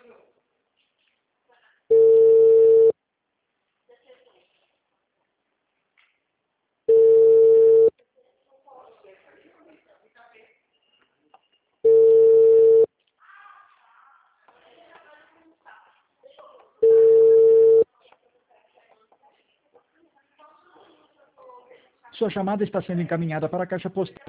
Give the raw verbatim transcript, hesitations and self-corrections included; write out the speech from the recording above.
Sua chamada está sendo encaminhada para a caixa postal.